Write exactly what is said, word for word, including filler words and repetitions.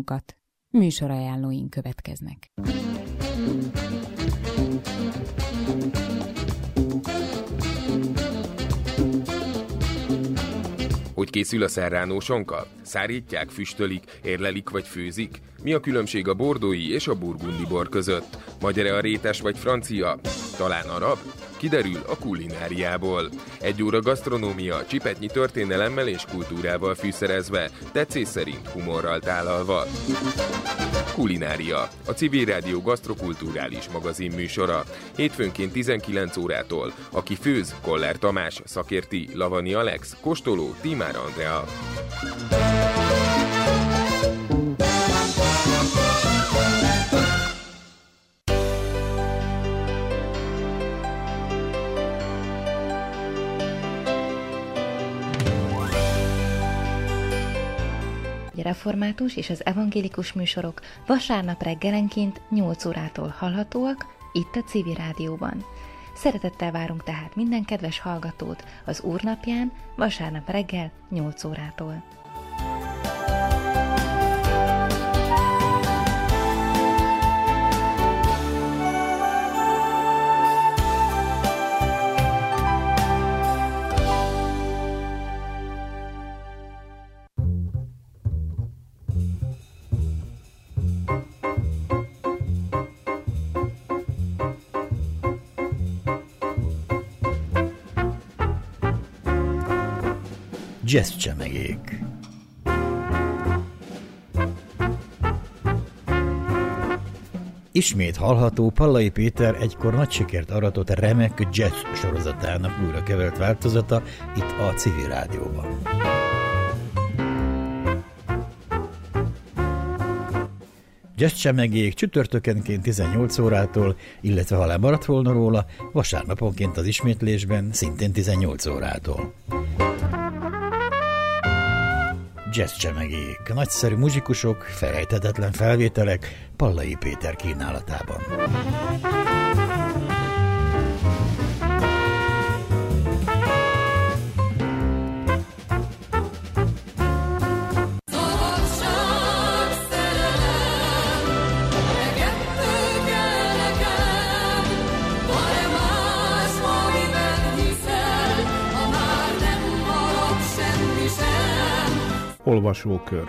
műsorunkat. Műsorajánlóink következnek. Hogy készül a serrano sonka? Szárítják, füstölik, érlelik vagy főzik? Mi a különbség a bordói és a burgundi bor között? Magyar-e a rétes vagy francia? Talán arab? Kiderül a kulináriából. Egy óra gasztronómia, csipetnyi történelemmel és kultúrával fűszerezve, tetszés szerint humorral tálalva. Kulinária, a Civil Rádió gasztrokulturális magazin műsora. Hétfőnként tizenkilenc órától. Aki főz, Koller Tamás, szakérti, Lavani Alex, kóstoló, Tímár Andrea. Református és az evangélikus műsorok vasárnap reggelenként nyolc órától hallhatóak itt a Civil Rádióban. Szeretettel várunk tehát minden kedves hallgatót az Úrnapján vasárnap reggel nyolc órától. Jazz csemegék. Ismét hallható Pallai Péter egykor nagy sikert aratott remek jazz sorozatának újra kevert változata itt a Civil Rádióban. Jazz csemegék csütörtökenként tizennyolc órától, illetve ha lemaradt volna róla, vasárnaponként az ismétlésben szintén tizennyolc órától. Jazz csemegék, nagyszerű muzsikusok, felejthetetlen felvételek Pallai Péter kínálatában. Olvasókör.